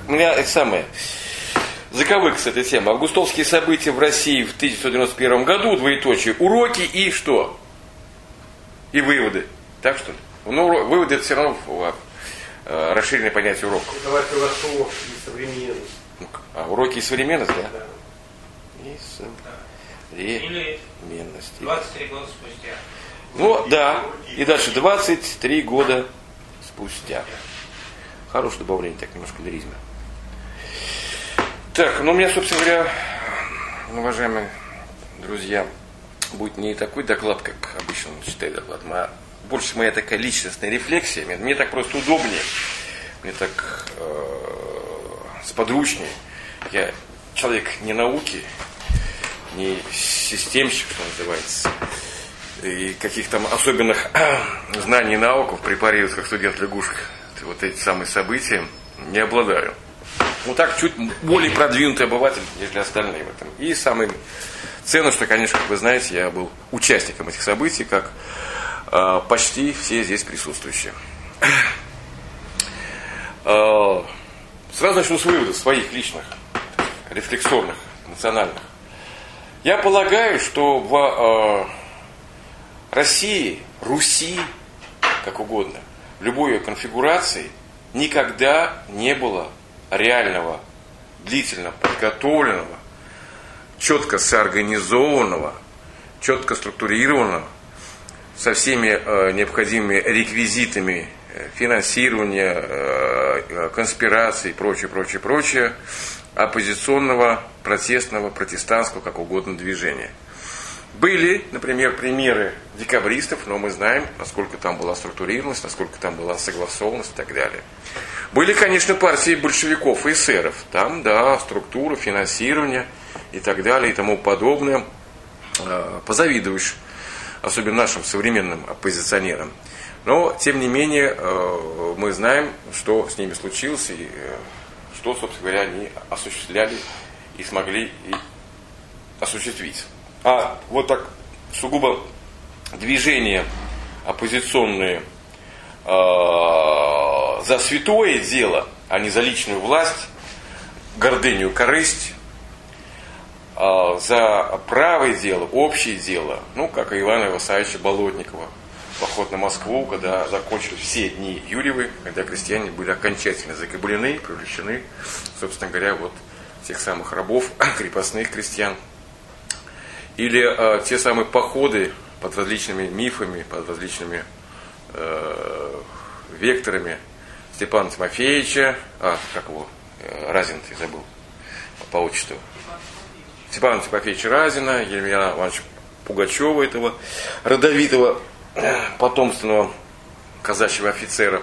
у меня это самое, заковык с этой темой. Августовские события в России в 1991 году, двоеточие, уроки и что? И выводы. Так что ли? Ну, выводы это все равно расширенное понятие уроков. Это философия и современность. А уроки и современность, да? Да. И Или современность. 23 года спустя. Ну, да. И дальше 23 года спустя. Хорошее добавление, так немножко лиризма. Так, ну у меня, собственно говоря, уважаемые друзья, будет не такой доклад, как обычно он читает доклад, а больше моя такая личностная рефлексия. Мне так просто удобнее, мне так сподручнее. Я человек не науки, не системщик, что называется, и каких там особенных знаний и навыков препарировать, как студент лягушка, вот эти самые события не обладаю. Ну так, чуть более продвинутый обыватель, нежели остальные в этом. И самое ценное, что, конечно, как вы знаете, я был участником этих событий, как почти все здесь присутствующие. Сразу начну с выводов своих личных, рефлексорных, эмоциональных. Я полагаю, что в России, Руси, как угодно, в любой ее конфигурации никогда не было реального, длительно подготовленного, четко соорганизованного, четко структурированного, со всеми необходимыми реквизитами финансирования, конспираций и прочее, оппозиционного, протестного, протестантского, как угодно, движения. Были, например, примеры декабристов, но мы знаем, насколько там была структурированность, насколько там была согласованность и так далее. Были, конечно, партии большевиков и эсеров. Там, да, структура, финансирование и так далее и тому подобное. Позавидуешь, особенно нашим современным оппозиционерам. Но, тем не менее, мы знаем, что с ними случилось и что, собственно говоря, они осуществляли и смогли и осуществить. А вот так сугубо движения оппозиционные за святое дело, а не за личную власть, гордыню, корысть, за правое дело, общее дело, ну, как и Ивана Ивасовича Болотникова, поход на Москву, когда закончились все дни Юрьевы, когда крестьяне были окончательно закабалены, привлечены, собственно говоря, вот тех самых рабов, крепостных крестьян. Или те самые походы под различными мифами, под различными векторами Степана Тимофеевича, как его, Разина-то я забыл по отчеству, Степана Тимофеевича Разина, Емельяна Ивановича Пугачева, этого родовитого потомственного казачьего офицера.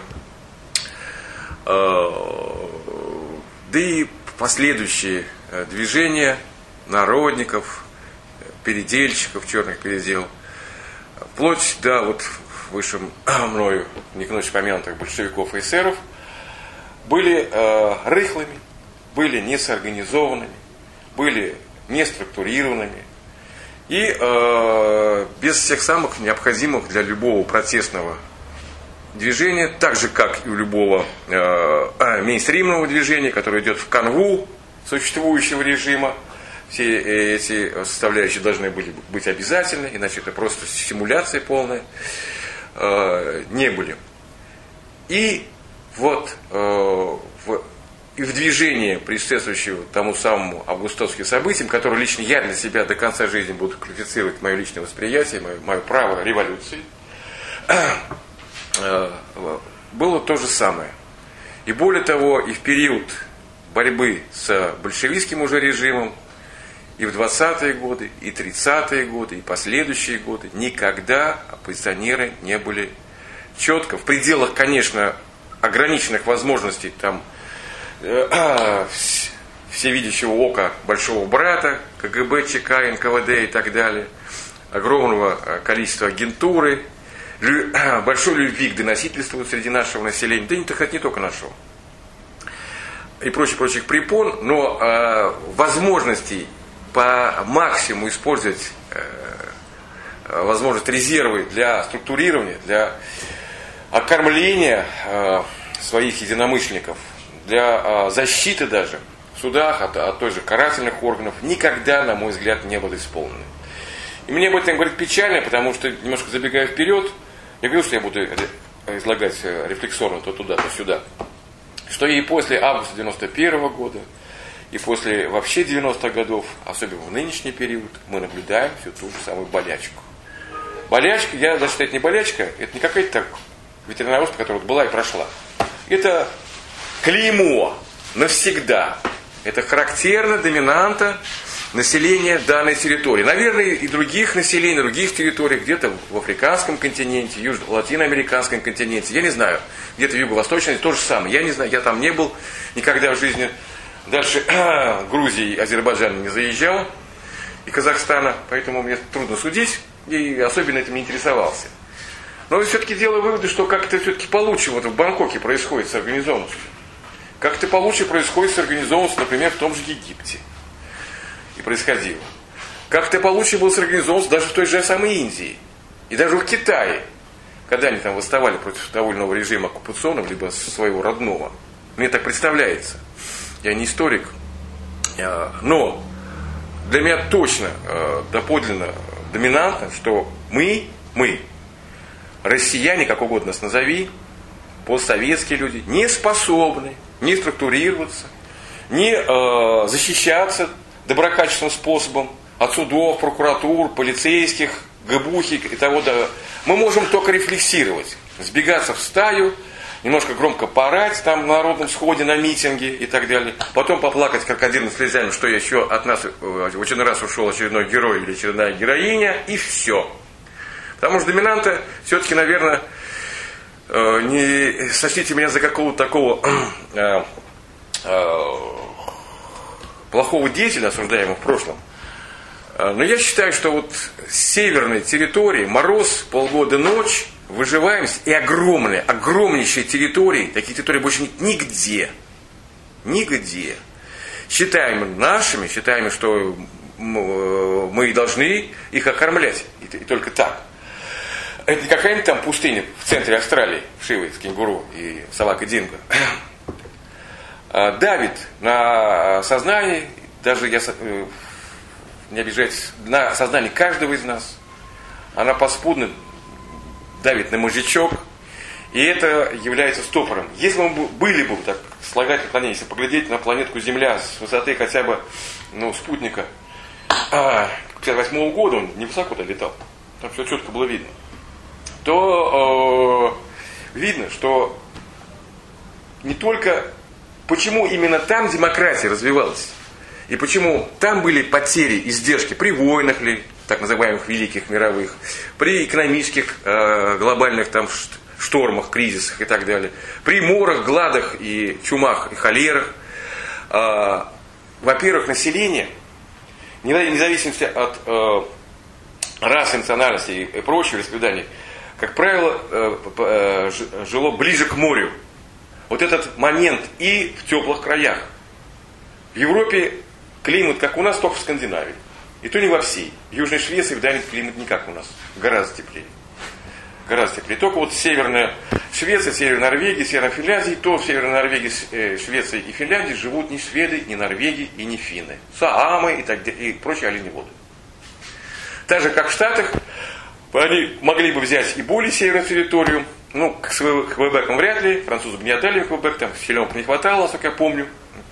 Да и последующие движения народников, передельщиков, черных передел, вплоть до вот выше мною не к ночи помянутых большевиков и эсеров, были рыхлыми, были несоорганизованными, были неструктурированными и без всех самых необходимых для любого протестного движения, так же как и у любого мейнстримного движения, которое идет в канву существующего режима. Все эти составляющие должны были быть обязательны, иначе это просто симуляция полная. Не были. И вот и в движении, предшествующего тому самому августовским событиям, которые лично я для себя до конца жизни буду квалифицировать мое личное восприятие, мое право революции, было то же самое. И более того, и в период борьбы с большевистским уже режимом, и в 20-е годы, и 30-е годы, и последующие годы никогда оппозиционеры не были четко, в пределах, конечно, ограниченных возможностей там всевидящего ока большого брата, КГБ, ЧК, НКВД и так далее, огромного количества агентуры, большой любви к доносительству среди нашего населения, да не только нашего, и прочих препон, но возможностей по максимуму использовать возможность резервы для структурирования, для окормления своих единомышленников для защиты даже в судах от той же карательных органов никогда, на мой взгляд, не было исполнено. И мне об этом говорить печально, потому что, немножко забегая вперед, я говорил, что я буду излагать рефлексорно то туда, то сюда, что и после августа 91 года, и после вообще 90-х годов, особенно в нынешний период, мы наблюдаем всю ту же самую болячку. Болячка, я даже считаю, это не болячка, это не какая-то так ветеринарная оспа, которая была и прошла. Это клеймо навсегда. Это характерно доминанта населения данной территории. Наверное, и других населений, других территорий, где-то в африканском континенте, латиноамериканском континенте, я не знаю, где-то в юго-восточной, то же самое. Я не знаю, я там не был никогда в жизни. Дальше Грузии и Азербайджана не заезжал, и Казахстана, поэтому мне трудно судить, и особенно этим не интересовался. Но все-таки делаю выводы, что как-то все-таки получше вот в Бангкоке происходит с организованностью. Как-то получше происходит с организованностью, например, в том же Египте. И происходило. Как-то получше было с организованностью даже в той же самой Индии. И даже в Китае, когда они там восставали против того или иного режима оккупационного, либо своего родного. Мне так представляется. Я не историк. Но для меня точно доподлинно доминантно, что мы, россияне, как угодно нас назови, постсоветские люди, не способны не структурироваться, не защищаться доброкачественным способом от судов, прокуратур, полицейских, ГБУхи и того. Да. Мы можем только рефлексировать, сбегаться в стаю, немножко громко поорать там на народном сходе, на митинге и так далее. Потом поплакать крокодильными слезами, что еще от нас в очередной раз ушел очередной герой или очередная героиня, и все. Потому что доминанта все-таки, наверное, не сочтите меня за какого-то такого плохого деятеля, осуждаемого в прошлом. Но я считаю, что вот с северной территории мороз, полгода ночь, выживаемость и огромнейшие территории, таких территорий больше нет нигде. Нигде. Считаем нашими, считаем, что мы должны их окормлять. И только так. Это не какая-нибудь там пустыня в центре Австралии, Шивы с кенгуру и собакой динго. Давит на сознание, даже я не обижайтесь, на сознание каждого из нас. Она поспудно давит на мозжечок, и это является стопором. Если мы были бы так слагать наклонение, если поглядеть на планетку Земля с высоты хотя бы спутника 58 года, он невысоко летал, там все четко было видно, то видно, что не только почему именно там демократия развивалась, и почему там были потери, издержки при войнах ли, так называемых великих мировых, при экономических глобальных там штормах, кризисах и так далее, при морах, гладах и чумах и холерах. Во-первых, население, вне зависимости от расы, национальности и прочих вероисповеданий, как правило, жило ближе к морю. Вот этот момент и в теплых краях. В Европе климат, как у нас, только в Скандинавии. И то не во всей. В Южной Швеции в Дании климат не как у нас. Гораздо теплее. Гораздо теплее. Только вот Северная Швеция, Северная Норвегия, Северная Финляндия, то в Северной Норвегии, Швеции и Финляндии живут ни шведы, ни норвеги и ни финны. Саамы и прочие оленеводы. Так же, как в Штатах, они могли бы взять и более северную территорию. К Квебекам вряд ли, французы бы не отдали Квебек, там селенок не хватало, насколько я помню.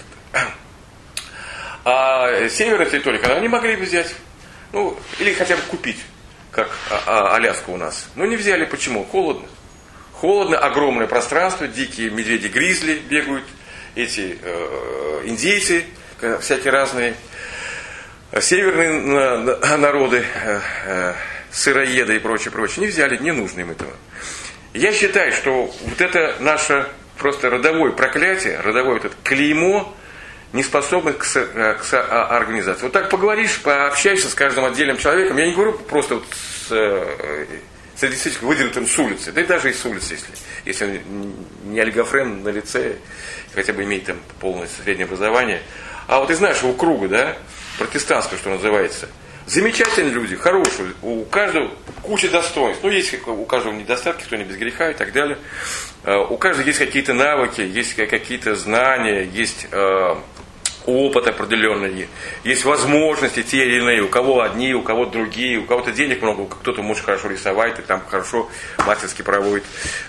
А северная территория, когда они могли бы взять, или хотя бы купить, как Аляску у нас. Но не взяли, почему? Холодно. Холодно, огромное пространство, дикие медведи-гризли бегают, эти индейцы, всякие разные, северные народы, сыроеды и прочее. Не взяли, не нужно им этого. Я считаю, что вот это наше просто родовое проклятие, родовое вот это клеймо, не способны к организации. Вот так поговоришь, пообщаешься с каждым отдельным человеком, я не говорю просто вот с действительно выдвинутым с улицы, да и даже и с улицы, если не олигофрен на лице, хотя бы имеет там полное среднее образование, а вот из нашего круга, да, протестантского, что называется, Замечательные люди, хорошие, у каждого куча достоинств. Ну, есть у каждого недостатки, кто не без греха и так далее. У каждого есть какие-то навыки, есть какие-то знания, есть опыт определенный, есть возможности те или иные, у кого одни, у кого другие, у кого-то денег много, кто-то может хорошо рисовать, и там хорошо мастерски проводит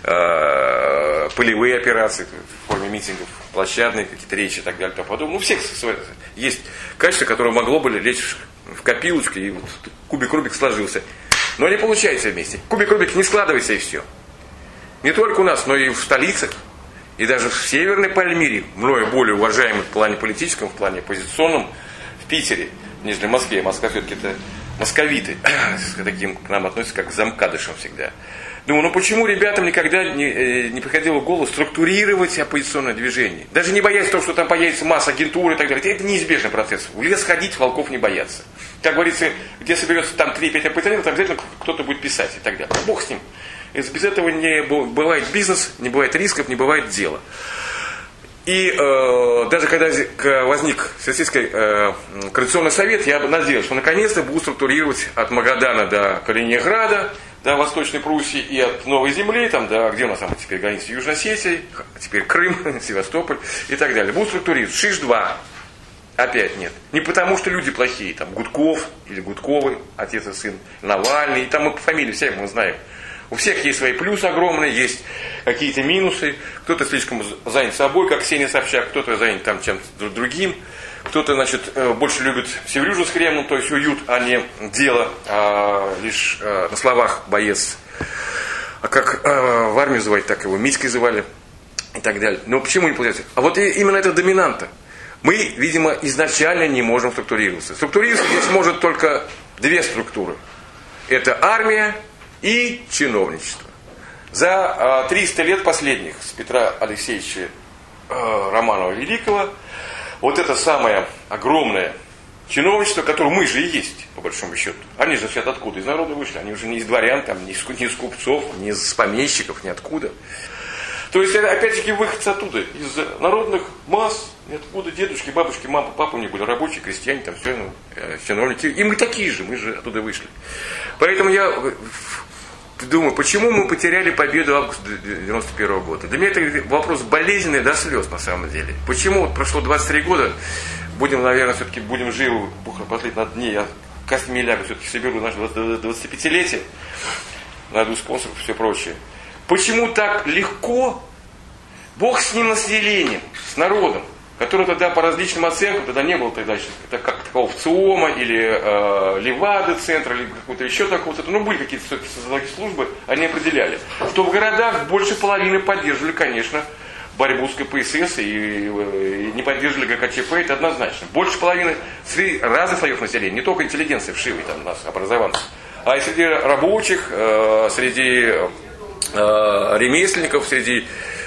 полевые операции в форме митингов, площадные какие-то речи и так далее и тому подобное. Ну, у всех есть качество, которое могло бы лечь в копилочку, и вот кубик-рубик сложился. Но не получается вместе. Кубик-рубик не складывается, и все. Не только у нас, но и в столицах. И даже в Северной Пальмире, мною более уважаемый в плане политическом, в плане оппозиционном, в Питере, нежели в Москве. Москва все-таки это московиты, к таким к нам относятся как к замкадышам всегда. Думаю, ну почему ребятам никогда не приходило в голову структурировать оппозиционное движение? Даже не боясь того, что там появится масса агентуры и так далее. Это неизбежный процесс. В лес ходить, волков не бояться. Как говорится, где соберется там 3-5 оппозиционеров, там обязательно кто-то будет писать и так далее. Бог с ним. Без этого не бывает бизнес, не бывает рисков, не бывает дела. И даже когда возник Всероссийский координационный совет, я надеялся, что наконец-то будут структурировать от Магадана до Калининграда, до Восточной Пруссии и от Новой Земли, там, до, где у нас там теперь граница Южной Осетии, теперь Крым, Севастополь и так далее. Будут структурировать. Шиш-2. Опять нет. Не потому, что люди плохие. Там Гудков или Гудковы, отец и сын, Навальный, и там мы по фамилии все мы знаем. У всех есть свои плюсы огромные, есть какие-то минусы. Кто-то слишком занят собой, как Ксения Собчак, кто-то занят там чем-то другим. Кто-то, значит, больше любит Севрюжу с Кремлем, то есть уют, а не дело, а лишь на словах боец. А как в армию звать, так его Митькой звали и так далее. Но почему не получается? А вот именно это доминанта. Мы, видимо, изначально не можем структурироваться. Структурироваться здесь может только две структуры. Это армия и чиновничество. За 300 лет последних с Петра Алексеевича Романова Великого вот это самое огромное чиновничество, которое мы же и есть, по большому счету. Они же все откуда? Из народа вышли. Они уже не из дворян, там, не из купцов, не из помещиков, ниоткуда. То есть, это, опять-таки, выходцы оттуда, из народных масс, ниоткуда, дедушки, бабушки, мама, папа у них были рабочие, крестьяне, там все, чиновники. И мы такие же, мы же оттуда вышли. Поэтому я думаю, почему мы потеряли победу августа 1991 года? Для меня это вопрос болезненный до слез, на самом деле. Почему вот прошло 23 года, будем, наверное, все-таки будем живы, Бог продлит на дне, я костями лягу, все-таки соберу наше 25-летие, найду спонсоров и все прочее. Почему так легко, Бог с ним населением, с народом, который тогда по различным оценкам, тогда не было тогда как такого ВЦИОМа или Левады-центра, или какого-то еще такого, ну были какие-то социологические службы, они определяли, что в городах больше половины поддерживали, конечно, борьбу с КПСС и не поддерживали ГКЧП, это однозначно. Больше половины среди разных слоев населения, не только интеллигенции вшивой, там у нас образованцев, а и среди рабочих, среди ремесленников, среди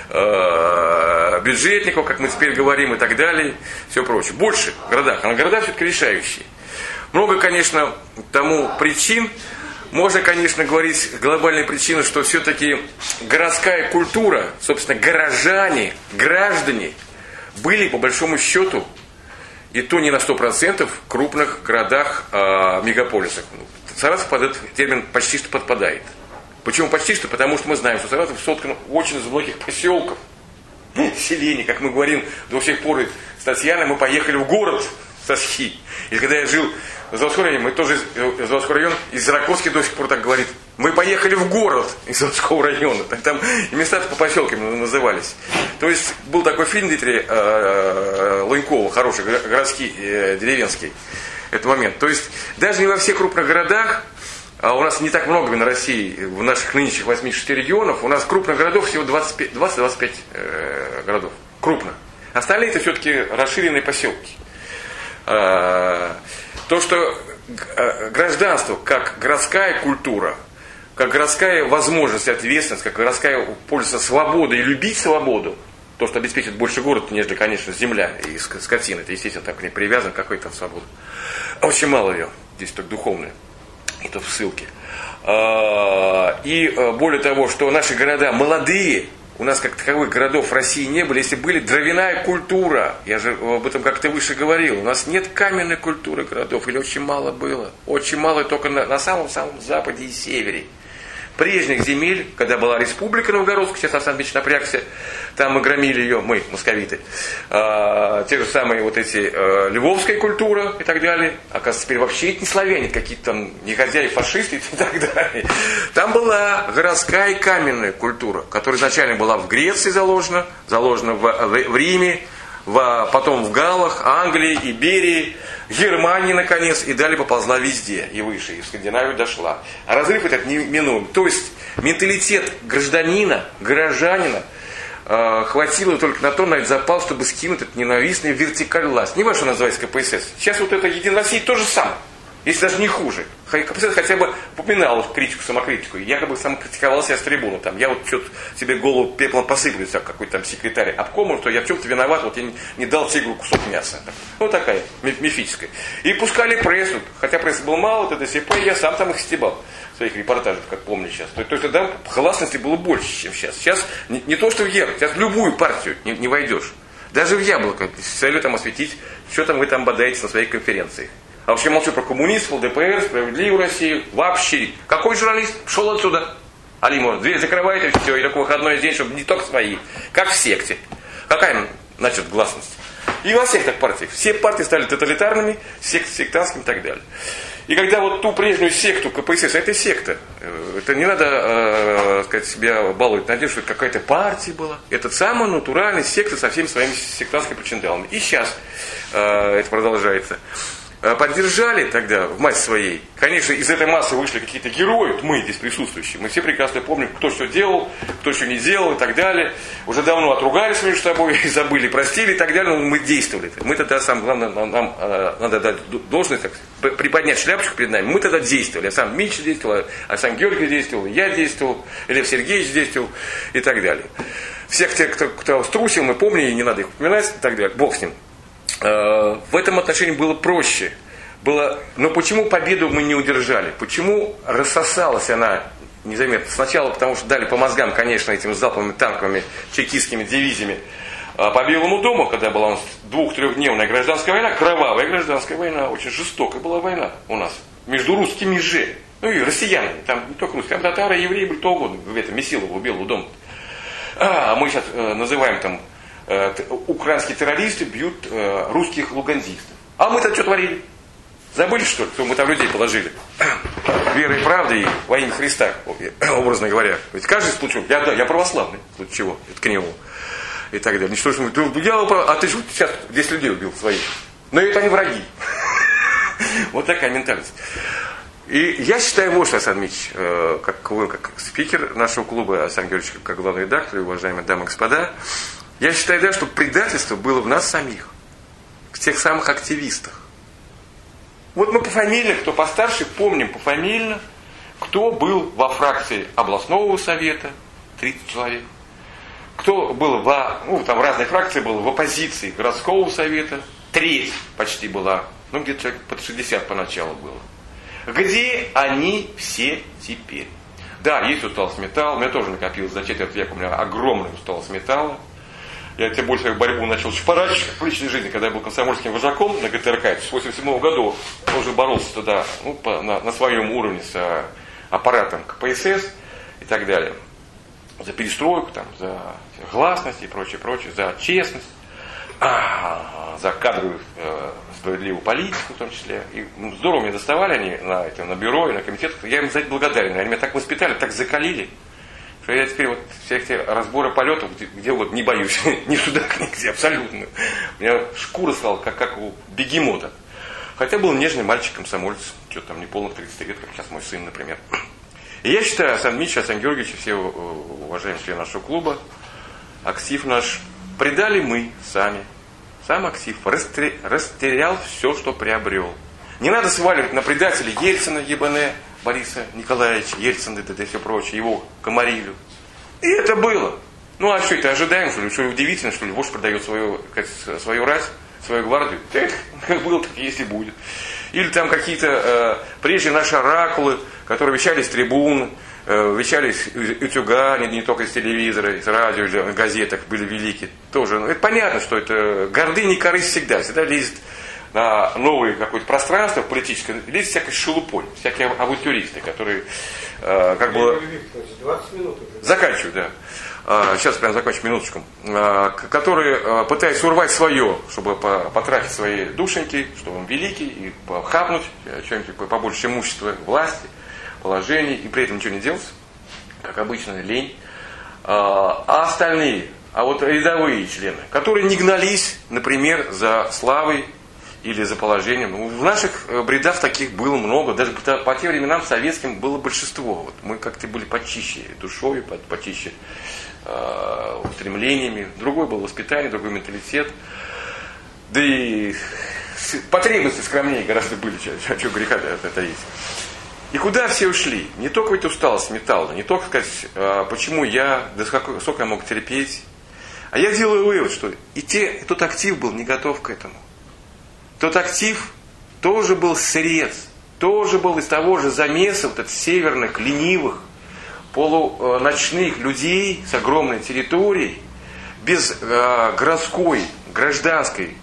бюджетников, как мы теперь говорим, и так далее, все прочее. Больше в городах, а на города все-таки решающие. Много, конечно, тому причин. Можно, конечно, говорить глобальные причины, что все-таки городская культура, собственно, горожане, граждане, были, по большому счету, и то не на 100% в крупных городах, мегаполисах. Саратов под этот термин почти что подпадает. Почему почти что? Потому что мы знаем, что Саратов соткан очень из многих поселков, селений, как мы говорим до сих пор с Татьяной, мы поехали в город со СХИ. И когда я жил в Заводском районе, мы тоже из Заводского района, из Раковский до сих пор так говорит, мы поехали в город из Заводского района. Там и места по поселкам назывались. То есть был такой фильм Дмитрия Лунькова, хороший, городский, деревенский, этот момент. То есть даже не во всех крупных городах, а у нас не так много на России, в наших нынешних 86 регионов, у нас крупных городов всего 20-25 городов. Крупно. Остальные это все-таки расширенные поселки. То, что гражданство, как городская культура, как городская возможность, ответственность, как городская польза свободой и любить свободу, то, что обеспечит больше город, нежели, конечно, земля и скотина, это, естественно, так к ней привязан, какой там свобода. Очень мало ее, здесь только духовная. И то в ссылке. И более того, что наши города молодые, у нас как таковых городов в России не было, если были дровяная культура, я же об этом как-то выше говорил, у нас нет каменной культуры городов, или очень мало было, очень мало только на самом-самом западе и севере. Прежних земель, когда была республика Новгородская, сейчас Александр Ильич напрягся, там мы громили ее, мы, московиты, те же самые вот эти львовская культура и так далее, оказывается, теперь вообще это не славяне, какие-то там негодяи, фашисты и так далее. Там была городская и каменная культура, которая изначально была в Греции заложена в Риме, потом в Галлах, Англии, Иберии, Германии, наконец, и далее поползла везде, и выше, и в Скандинавию дошла. А разрыв этот неминуем. То есть менталитет гражданина, горожанина хватило только на то, на этот запал, чтобы скинуть этот ненавистный вертикаль власть. Не важно, что называется КПСС. Сейчас вот это Единая Россия то же самое. Если даже не хуже. КПСС хотя бы упоминал критику, самокритику. Якобы самокритиковал себя с трибуны. Там, я вот что-то себе голову пеплом посыплю, какой-то там секретарь обкома, что я в чем-то виноват, вот я не дал тигру кусок мяса. Вот такая, мифическая. И пускали прессу. Хотя прессы было мало, это ДСП, я сам там их стебал. В своих репортажах, как помню сейчас. То есть тогда гласности было больше, чем сейчас. Сейчас не то, что в Яблоко, сейчас в любую партию не войдешь. Даже в Яблоко, с целью там осветить, что там вы там бодаете на своих конференциях. А вообще молчу про коммунистов, ЛДПР, Справедливую Россию. Вообще. Какой журналист шел отсюда? Алимов, дверь закрывает и все. И такой выходной день, чтобы не только свои. Как в секте. Какая, значит, гласность? И во всех так партиях. Все партии стали тоталитарными, сектантскими и так далее. И когда вот ту прежнюю секту КПСС, это секта. Это не надо сказать, себя баловать надежду, что это какая-то партия была. Это самая натуральная секта со всеми своими сектантскими причиндалами. И сейчас это продолжается. Поддержали тогда в массе своей. Конечно, из этой массы вышли какие-то герои, мы здесь присутствующие. Мы все прекрасно помним, кто что делал, кто что не делал и так далее. Уже давно отругались между собой, и забыли, простили и так далее, но мы действовали. Мы тогда, самое главное, нам надо дать должность, приподнять шляпочку перед нами. Мы тогда действовали. Я сам Митя действовал, а сам Георгий действовал, я действовал, Лев Сергеевич действовал и так далее. Всех тех, кто струсил, мы помним, и не надо их упоминать и так далее. Бог с ним. В этом отношении было проще. Но почему победу мы не удержали? Почему рассосалась она незаметно? Сначала потому, что дали по мозгам, конечно, этими залповыми танковыми чекистскими дивизиями по Белому дому, когда была у нас 2-3-дневная гражданская война, кровавая гражданская война, очень жестокая была война у нас, между русскими же, ну и россиянами, там не только русские, там татары, евреи, были, кто угодно, в этом Месилово, Белого дома. Мы сейчас называем там украинские террористы бьют русских луганзистов. А мы-то что творили? Забыли, что ли, что мы там людей положили? Верой и правдой и во имя Христа, образно говоря. Ведь каждый случай, я православный, в случае чего, это к нему. И так далее. Ничто, что а ты же сейчас 10 людей убил своих. Но это они враги. Вот такая ментальность. И я считаю, вот что, Александр Ильич, как спикер нашего клуба, Александр Георгиевич, как главный редактор, и уважаемые дамы и господа, я считаю, да, что предательство было в нас самих, в тех самых активистах. Вот мы пофамильно, кто постарше, помним пофамильно, кто был во фракции областного совета, 30 человек, кто был там разные фракции было, в оппозиции городского совета, треть почти была, где-то человек под 60 поначалу было. Где они все теперь? Да, есть усталость металла, у меня тоже накопилось за четверть века, у меня огромная усталость металла. Я тем больше борьбу начал шпарать в личной жизни, когда я был комсомольским вожаком на ГТРК. В 1987 году тоже боролся тогда на своем уровне с аппаратом КПСС и так далее. За перестройку, за гласность и прочее, за честность, за кадровую справедливую политику в том числе. И здорово мне доставали они на бюро и на комитетах. Я им за это благодарен. Они меня так воспитали, так закалили. Я теперь вот все эти разборы полетов, где вот не боюсь, ни сюда, нигде, абсолютно. У меня шкура стала, как у бегемота. Хотя был нежный мальчик-комсомолец, что-то там не полных 30 лет, как сейчас мой сын, например. И я считаю, Александр Ильич, Александр Георгиевич, все уважаемые члены нашего клуба, актив наш предали мы сами. Сам актив растерял все, что приобрел. Не надо сваливать на предателей Ельцина, ебане, Бориса Николаевича, Ельцина и все прочее, его Комарилю. И это было. А что это ожидаем, что ли? Что ли удивительно, что ли? Вождь продает свою рать, свою гвардию. Это как было, так есть и будет. Или там какие-то прежние наши оракулы, которые вещали с трибун, вещались из утюга, не только из телевизора, из радио, или в газетах были великие. Тоже. Это понятно, что это гордыня и корысть всегда лезет на новое какое-то пространство политическое, лезет всякой шелупой, всякие авантюристы, которые как бы... 20 минут уже. Заканчиваю, да. Сейчас прям закончу минуточку. Которые пытаются урвать свое, чтобы потратить свои душеньки, что он великий, и хапнуть что-нибудь побольше имущества, власти, положений, и при этом ничего не делать, как обычно, лень. А остальные, вот рядовые члены, которые не гнались, например, за славой или за положением. В наших бредах таких было много. Даже по тем временам советским было большинство. Вот мы как-то были почище душой, почище устремлениями. Другой был воспитание, другой менталитет. Да и потребности скромнее гораздо были, чем греха это есть. И куда все ушли? Не только ведь усталость металла, не только сказать, почему я, да сколько я мог терпеть. А я делаю вывод, что тот актив был не готов к этому. Тот актив тоже был срез, тоже был из того же замеса вот от северных, ленивых, полуночных людей с огромной территорией, без городской, гражданской,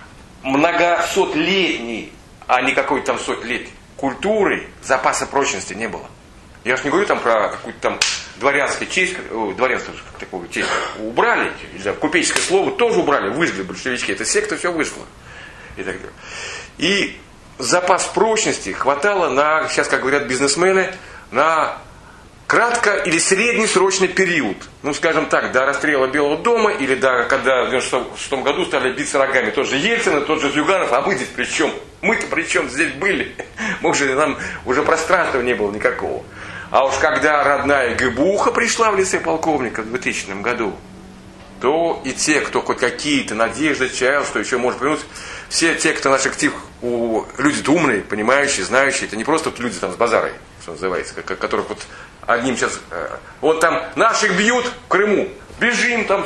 многосотлетней, а не какой-то там 100 лет культуры, запаса прочности не было. Я же не говорю там про какую-то там дворянскую честь, дворянство как такую честь убрали, или купеческое слово тоже убрали, выжгли большевички, это секта все вышло. И так далее. И запас прочности хватало на, сейчас, как говорят бизнесмены, на кратко или среднесрочный период. Ну, скажем так, до расстрела Белого дома, или когда в 1996 году стали биться рогами тот же Ельцин, тот же Зюганов, а мы здесь при чем? Мы-то при чем здесь были? Нам уже пространства не было никакого. А уж когда родная ГБУха пришла в лице полковника в 2000 году, то и те, кто хоть какие-то надежды чаял, что еще может повернуть, все те, кто наш актив, люди умные, понимающие, знающие, это не просто люди там с базарой, что называется, которых вот одним сейчас, вот там наших бьют в Крыму, бежим там,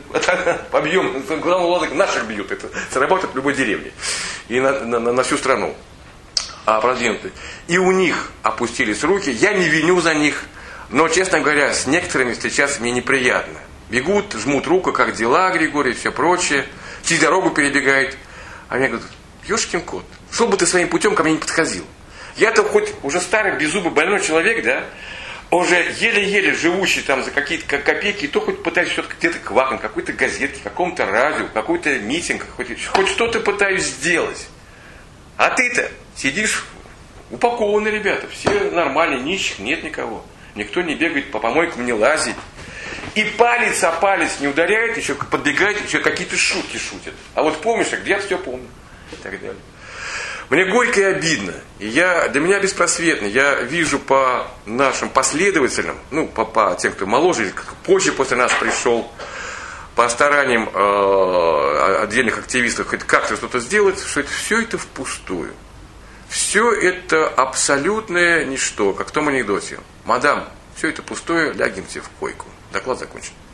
побьем, наших бьют, это сработает в любой деревне и на всю страну. Продвинутые. И у них опустились руки, я не виню за них, но, честно говоря, с некоторыми встречаться мне неприятно. Бегут, жмут руку, как дела, Григорий, и все прочее. Через дорогу перебегает. А мне говорят, ёшкин кот, шел бы ты своим путем, ко мне не подходил. Я-то хоть уже старый, беззубый, больной человек, да, уже еле-еле живущий там за какие-то копейки, и то хоть пытаюсь все-таки где-то квакнуть, какой-то газетке, каком-то радио, какой-то митинг, хоть что-то пытаюсь сделать. А ты-то сидишь упакованные ребята, все нормальные, нищих нет никого. Никто не бегает по помойкам, не лазит. И палец о палец не ударяет, еще подбегает, еще какие-то шутки шутят. А вот помнишь, а где я все помню? И так далее. Мне горько и обидно. И для меня беспросветно. Я вижу по нашим последователям, по тем, кто моложе, позже после нас пришел, по стараниям отдельных активистов хоть как-то что-то сделать, что все это впустую. Все это абсолютное ничто, как в том анекдоте. Мадам, все это пустое, лягемте в койку. Доклад закончен.